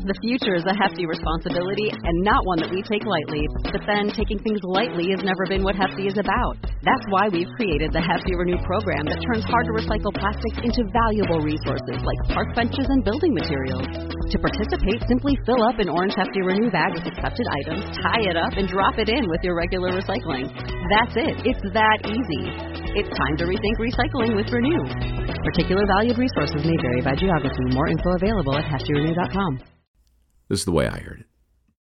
The future is a hefty responsibility and not one that we take lightly. But then taking things lightly has never been what Hefty is about. That's why we've created the Hefty Renew program that turns hard-to-recycle plastics into valuable resources like park benches and building materials. To participate, simply fill up an orange Hefty Renew bag with accepted items, tie it up, and drop it in with your regular recycling. That's it. It's that easy. It's time to rethink recycling with Renew. Particular valued resources may vary by geography. More info available at heftyrenew.com. This is the way I heard it.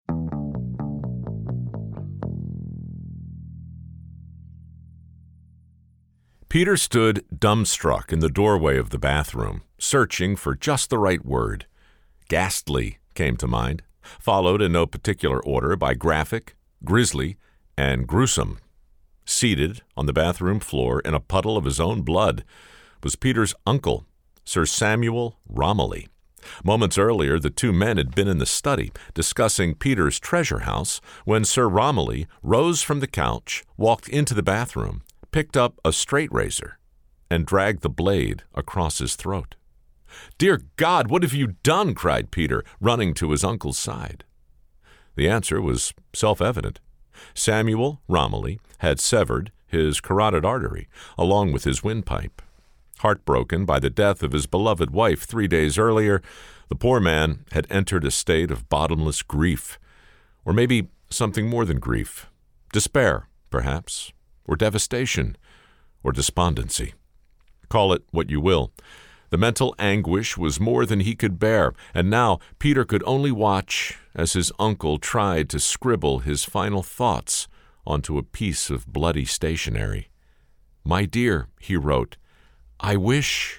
Peter stood dumbstruck in the doorway of the bathroom, searching for just the right word. Ghastly came to mind, followed in no particular order by graphic, grisly, and gruesome. Seated on the bathroom floor in a puddle of his own blood was Peter's uncle, Sir Samuel Romilly. Moments earlier, the two men had been in the study discussing Peter's treasure house when Sir Romilly rose from the couch, walked into the bathroom, picked up a straight razor, and dragged the blade across his throat. "Dear God, what have you done?" cried Peter, running to his uncle's side. The answer was self-evident. Samuel Romilly had severed his carotid artery, along with his windpipe. Heartbroken by the death of his beloved wife 3 days earlier, the poor man had entered a state of bottomless grief, or maybe something more than grief. Despair, perhaps, or devastation, or despondency. Call it what you will. The mental anguish was more than he could bear, and now Peter could only watch as his uncle tried to scribble his final thoughts onto a piece of bloody stationery. "My dear," he wrote, "I wish—"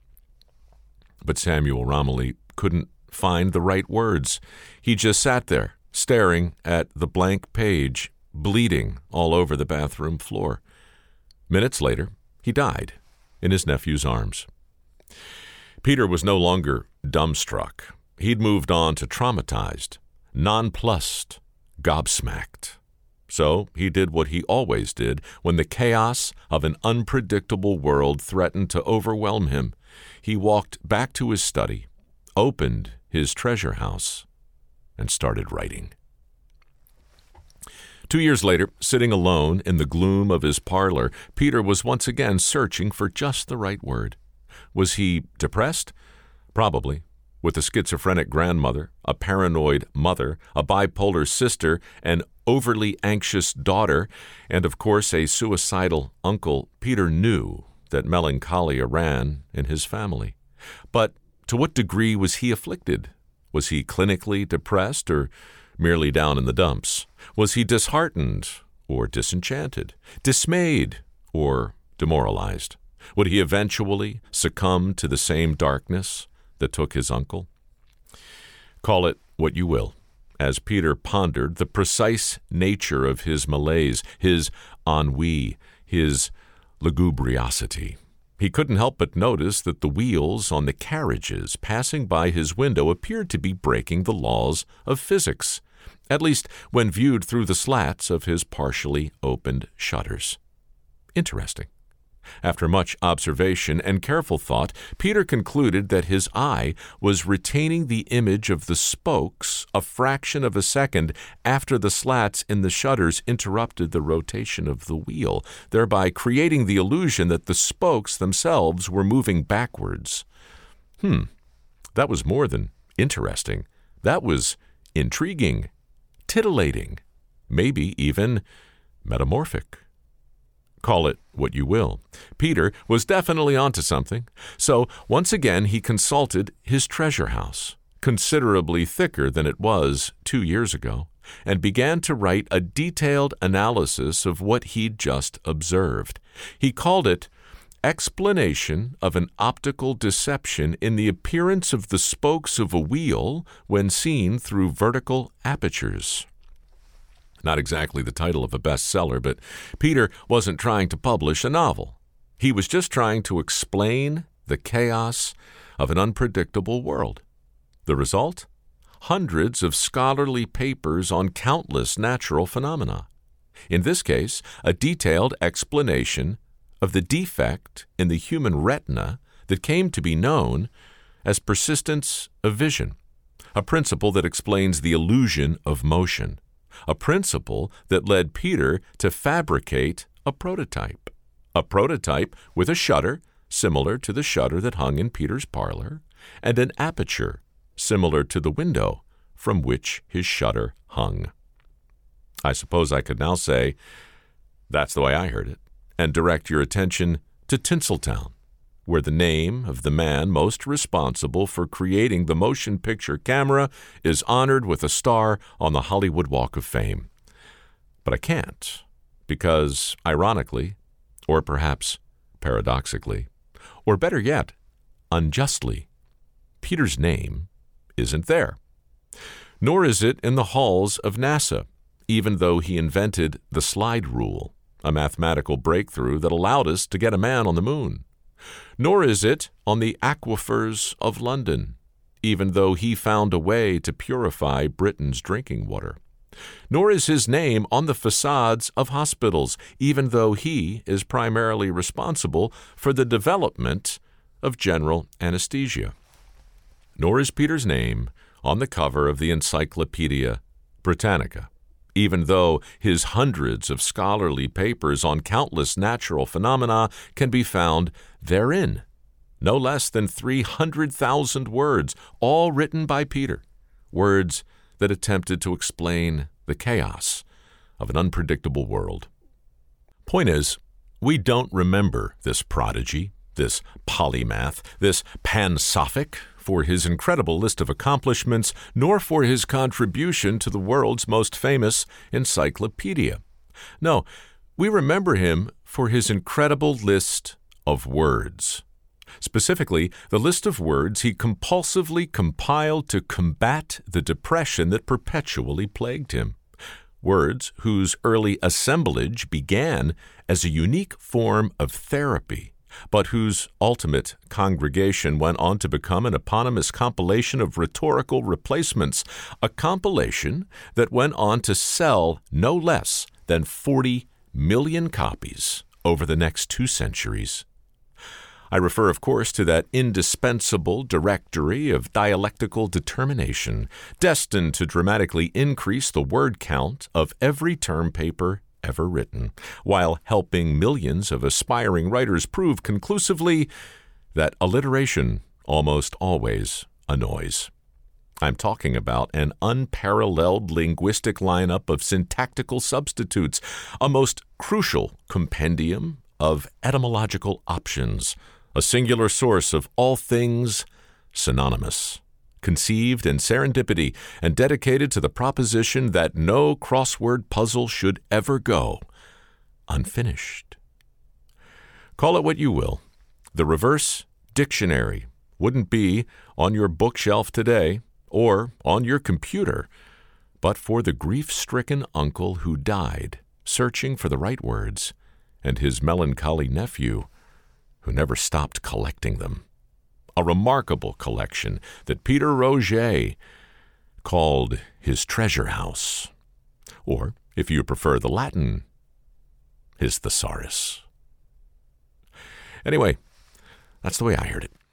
But Samuel Romilly couldn't find the right words. He just sat there, staring at the blank page, bleeding all over the bathroom floor. Minutes later, he died in his nephew's arms. Peter was no longer dumbstruck. He'd moved on to traumatized, nonplussed, gobsmacked. So he did what he always did when the chaos of an unpredictable world threatened to overwhelm him. He walked back to his study, opened his treasure house, and started writing. 2 years later, sitting alone in the gloom of his parlor, Peter was once again searching for just the right word. Was he depressed? Probably. With a schizophrenic grandmother, a paranoid mother, a bipolar sister, an overly anxious daughter, and of course a suicidal uncle, Peter knew that melancholia ran in his family. But to what degree was he afflicted? Was he clinically depressed or merely down in the dumps? Was he disheartened or disenchanted, dismayed or demoralized? Would he eventually succumb to the same darkness that took his uncle? Call it what you will, as Peter pondered the precise nature of his malaise, his ennui, his lugubriosity. He couldn't help but notice that the wheels on the carriages passing by his window appeared to be breaking the laws of physics, at least when viewed through the slats of his partially opened shutters. Interesting. After much observation and careful thought, Peter concluded that his eye was retaining the image of the spokes a fraction of a second after the slats in the shutters interrupted the rotation of the wheel, thereby creating the illusion that the spokes themselves were moving backwards. That was more than interesting. That was intriguing, titillating, maybe even metamorphic. Call it what you will. Peter was definitely onto something. So once again he consulted his treasure house, considerably thicker than it was 2 years ago, and began to write a detailed analysis of what he'd just observed. He called it Explanation of an Optical Deception in the Appearance of the Spokes of a Wheel when Seen Through Vertical Apertures. Not exactly the title of a bestseller, but Peter wasn't trying to publish a novel. He was just trying to explain the chaos of an unpredictable world. The result? Hundreds of scholarly papers on countless natural phenomena. In this case, a detailed explanation of the defect in the human retina that came to be known as persistence of vision. a principle that explains the illusion of motion, a principle that led Peter to fabricate a prototype with a shutter similar to the shutter that hung in Peter's parlor, and an aperture similar to the window from which his shutter hung. I suppose I could now say, that's the way I heard it, and direct your attention to Tinseltown, where the name of the man most responsible for creating the motion picture camera is honored with a star on the Hollywood Walk of Fame. But I can't, because, ironically, or perhaps paradoxically, or better yet, unjustly, Peter's name isn't there. Nor is it in the halls of NASA, even though he invented the slide rule, a mathematical breakthrough that allowed us to get a man on the moon. Nor is it on the aquifers of London, even though he found a way to purify Britain's drinking water. Nor is his name on the facades of hospitals, even though he is primarily responsible for the development of general anesthesia. Nor is Peter's name on the cover of the Encyclopedia Britannica, even though his hundreds of scholarly papers on countless natural phenomena can be found therein. No less than 300,000 words, all written by Peter, words that attempted to explain the chaos of an unpredictable world. Point is, we don't remember this prodigy, this polymath, this pansophic for his incredible list of accomplishments, nor for his contribution to the world's most famous encyclopedia. No, we remember him for his incredible list of words. Specifically, the list of words he compulsively compiled to combat the depression that perpetually plagued him. Words whose early assemblage began as a unique form of therapy, but whose ultimate congregation went on to become an eponymous compilation of rhetorical replacements, a compilation that went on to sell no less than 40 million copies over the next 2 centuries. I refer, of course, to that indispensable directory of dialectical determination, destined to dramatically increase the word count of every term paper ever written, while helping millions of aspiring writers prove conclusively that alliteration almost always annoys. I'm talking about an unparalleled linguistic lineup of syntactical substitutes, a most crucial compendium of etymological options, a singular source of all things synonymous, conceived in serendipity and dedicated to the proposition that no crossword puzzle should ever go unfinished. Call it what you will, the reverse dictionary wouldn't be on your bookshelf today or on your computer, but for the grief-stricken uncle who died searching for the right words, and his melancholy nephew who never stopped collecting them. A remarkable collection that Peter Roget called his treasure house, or, if you prefer the Latin, his thesaurus. Anyway, that's the way I heard it.